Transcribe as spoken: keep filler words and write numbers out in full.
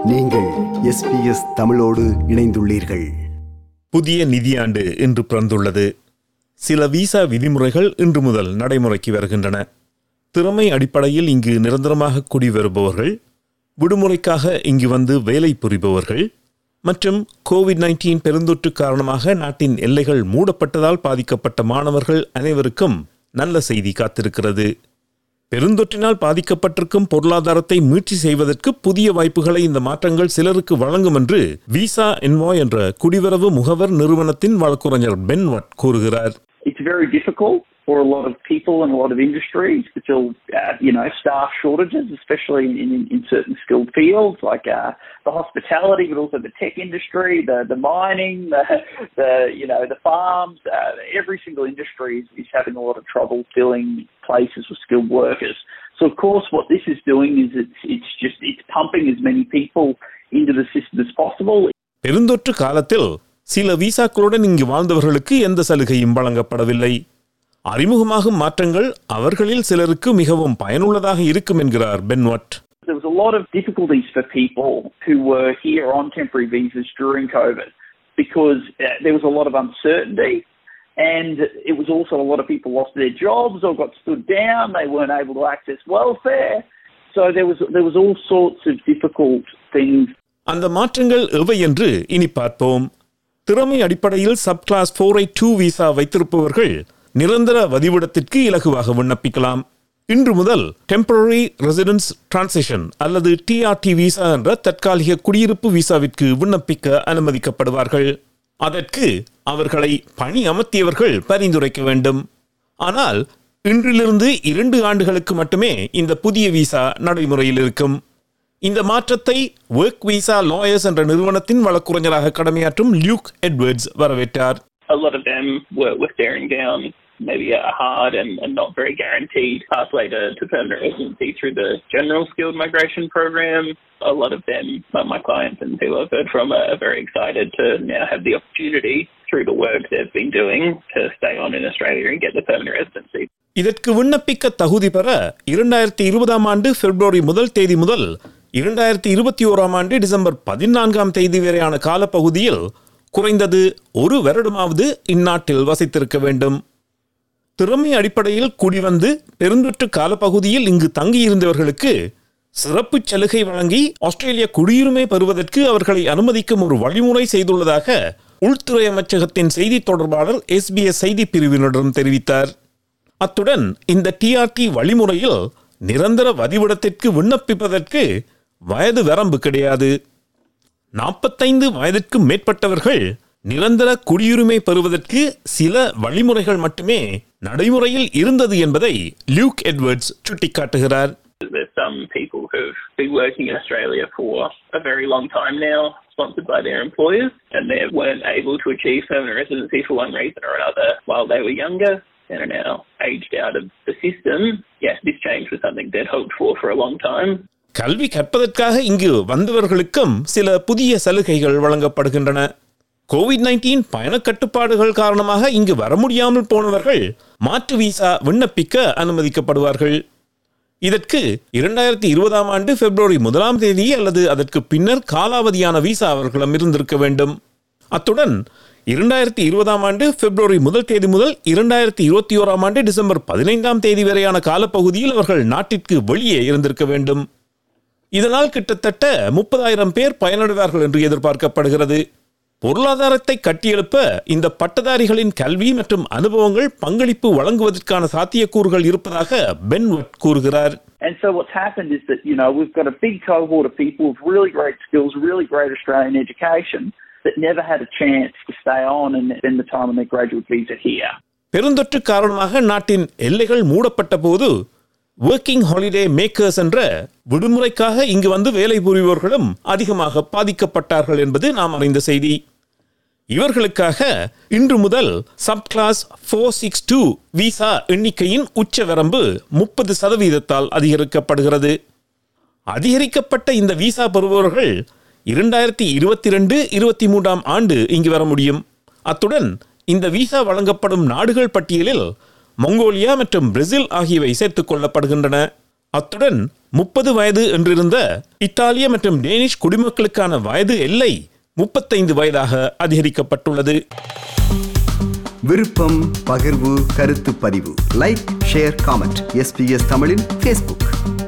நீங்கள் S B S தமிழோடு இணைந்துள்ளீர்கள். புதிய நிதியாண்டு இன்று பிறந்துள்ளது. சில விசா விதிமுறைகள் இன்று முதல் நடைமுறைக்கு வருகின்றன. திறமை அடிப்படையில் இங்கு நிரந்தரமாக குடிவருபவர்கள், விடுமுறைக்காக இங்கு வந்து வேலை புரிபவர்கள் மற்றும் கோவிட் நைன்டீன் பெருந்தொற்று காரணமாக நாட்டின் எல்லைகள் மூடப்பட்டதால் பாதிக்கப்பட்ட மாணவர்கள் அனைவருக்கும் நல்ல செய்தி காத்திருக்கிறது. பெருந்தொற்றினால் பாதிக்கப்பட்டிருக்கும் பொருளாதாரத்தை மீட்சி செய்வதற்கு புதிய வாய்ப்புகளை இந்த மாற்றங்கள் சிலருக்கு வழங்கும் என்று விசா என்வாய் என்ற குடிவரவு முகவர் நிறுவனத்தின் வழக்குரைஞர் பென் வட் கூறுகிறார். It's very difficult for a lot of people and a lot of industries to fill, uh, you know, staff shortages, especially in, in, in certain skilled fields like uh, the hospitality, but also the tech industry, the, the mining, the, the, you know, the farms. Uh, every single industry is, is having a lot of trouble filling places with skilled workers. So, of course, what this is doing is it's, it's just, it's pumping as many people into the system as possible. பெருந்தொற்று காலத்தில் சில விசாக்களுடன் இங்கு வாழ்ந்தவர்களுக்கு எந்த சலுகையும் வழங்கப்படவில்லை. அறிமுகமாகும் மாற்றங்கள் அவர்களில் சிலருக்கு மிகவும் பயனுள்ளதாக இருக்கும் என்கிறார் Ben Watt. There was a lot of difficulties for people who were here on temporary visas during COVID because uh, there was a lot of uncertainty, and it was also a lot of people lost their jobs or got stood down. They weren't able to access welfare. So there was there was all sorts of difficult things. அந்த மாற்றங்கள் எவை என்று இனி பார்ப்போம். திறமை அடிப்படையில் sub clause நான்கு எட்டு இரண்டு விசா வைத்திருப்பவர்கள் நிரந்தர வதிவிடத்திற்கு இலகுவாக விண்ணப்பிக்கலாம். இன்று முதல் டெம்பரரி ரெசிடென்ஸ் டிரான்சிஷன் அல்லது டி ஆர் டி விசா என்ற தற்காலிக குடியிருப்பு விசாவிற்கு விண்ணப்பிக்க அனுமதிக்கப்படுவார்கள். அதற்கு அவர்களை பணி அமர்த்தியவர்கள் பரிந்துரைக்க வேண்டும். ஆனால் இன்றிலிருந்து இரண்டு ஆண்டுகளுக்கு மட்டுமே இந்த புதிய விசா நடைமுறையில் இருக்கும். இந்த மாற்றத்தை ஒர்க் விசா லாயர்ஸ் என்ற நிறுவனத்தின் வழக்குரைஞராக கடமையாற்றும் லியூக் எட்வர்ட்ஸ் வரவேற்றார். A lot of them were, were staring down maybe a hard and, and not very guaranteed pathway to, to permanent residency through the general skilled migration program. A lot of them, my clients and who I've heard from, are very excited to now have the opportunity through the work they've been doing to stay on in Australia and get the permanent residency. இதற்கு விண்ணப்பிக்க தகுதி பெற இரண்டாயிரத்தி இருபதாம் ஆண்டு பிப்ரவரி முதல் தேதி முதல் இரண்டாயிரத்தி இருபத்தி ஓராம் ஆண்டு டிசம்பர் பதினான்காம் தேதி வரையான காலப்பகுதியில் குறைந்தது ஒரு வருடமாவது இந்நாட்டில் வசித்திருக்க வேண்டும். திறமை அடிப்படையில் குடிவந்து பெருந்தொற்று காலப்பகுதியில் இங்கு தங்கியிருந்தவர்களுக்கு சிறப்பு சலுகை வழங்கி ஆஸ்திரேலிய குடியுரிமை பெறுவதற்கு அவர்களை அனுமதிக்கும் ஒரு வழிமுறை செய்துள்ளதாக உள்துறை அமைச்சகத்தின் செய்தி தொடர்பாளர் எஸ் பி எஸ் செய்தி பிரிவினரிடம் தெரிவித்தார். அத்துடன் இந்த டி ஆர் டி வழிமுறையில் நிரந்தர வதிவிடத்திற்கு விண்ணப்பிப்பதற்கு வயது வரம்பு கிடையாது. நாற்பத்தைந்து வயதிற்கு மேற்பட்டவர்கள் நிரந்தர குடியுரிமை பெறுவதற்கு சில வழிமுறைகள் மட்டுமே நடைமுறையில் இருந்தது என்பதை லியூக் எட்வர்ட்ஸ் சுட்டிக்காட்டுகிறார். There's some people who've been working in Australia for a very long time now, sponsored by their employers, and they weren't able to achieve permanent residency for one reason or another while they were younger and are now aged out of the system. Yes, this change was something they'd hoped for for a long time. கல்வி கற்பதற்காக இங்கு வந்தவர்களுக்கும் சில புதிய சலுகைகள் வழங்கப்படுகின்றன. Covid nineteen பயண கட்டுப்பாடுகள் காரணமாக இங்கு வர முடியாமல் போனவர்கள் மாற்று விசா விண்ணப்பிக்க அனுமதிக்கப்படுவார்கள். இதற்கு இரண்டாயிரத்தி இருபதாம் ஆண்டு பிப்ரவரி முதலாம் தேதி அல்லது அதற்கு பின்னர் காலாவதியான விசா அவர்களிடம் இருந்திருக்க வேண்டும். அத்துடன் இரண்டாயிரத்தி இருபதாம் ஆண்டு பிப்ரவரி முதல் தேதி முதல் இரண்டாயிரத்தி இருபத்தி ஓராம் ஆண்டு டிசம்பர் பதினைந்தாம் தேதி வரையான காலப்பகுதியில் அவர்கள் நாட்டிற்கு வெளியே இருந்திருக்க வேண்டும். இதனால் கிட்டத்தட்ட முப்பதாயிரம் பேர் பயனடைவார்கள் என்று எதிர்பார்க்கப்படுகிறது. பொருளாதாரத்தை கட்டியெழுப்ப இந்த பட்டதாரிகளின் கல்வி மற்றும் அனுபவங்கள் பங்களிப்பு வழங்குவதற்கான சாத்தியக்கூறுகள் இருப்பதாக பென் வட் கூறுகிறார். And so what's happened is that, you know, we've got a big cohort of people with really great skills, really great Australian education that never had a chance to stay on and spend the time on their graduate visa here. பெருந்தொற்று காரணமாக நாட்டின் எல்லைகள் மூடப்பட்ட போது working holiday makers என்ற விடுமுறைக்காக இங்கு வந்து வேலை புரிபவர்களும் அதிகமாக பாதிக்கப்பட்டார்கள் என்பது நாம் அறிந்த செய்தி. இவர்களுக்காக இன்று முதல் சப் கிளாஸ் நான்கு ஆறு இரண்டு விசா எண்ணிக்கையின் உச்ச வரம்பு முப்பது சதவீதத்தால் அதிகரிக்கப்படுகிறது. அதிகரிக்கப்பட்ட இந்த விசா பெறுபவர்கள் இரண்டாயிரத்தி இருபத்தி இரண்டு இருபத்தி மூன்றாம் ஆண்டு இங்கு வர முடியும். அத்துடன் இந்த விசா வழங்கப்படும் நாடுகள் பட்டியலில் மங்கோலியா மற்றும் பிரேசில் ஆகியவை சேர்த்துக் கொள்ளப்படுகின்றன. அத்துடன் முப்பது வயது என்றிருந்த இத்தாலிய மற்றும் டேனிஷ் குடிமக்களுக்கான வயது எல்லை முப்பத்தைந்து வயதாக அதிகரிக்கப்பட்டுள்ளது. விருப்பம், பகிர்வு, கருத்து பதிவு, லைக், ஷேர், காமெண்ட். எஸ்பிஎஸ் தமிழின் ஃபேஸ்புக்.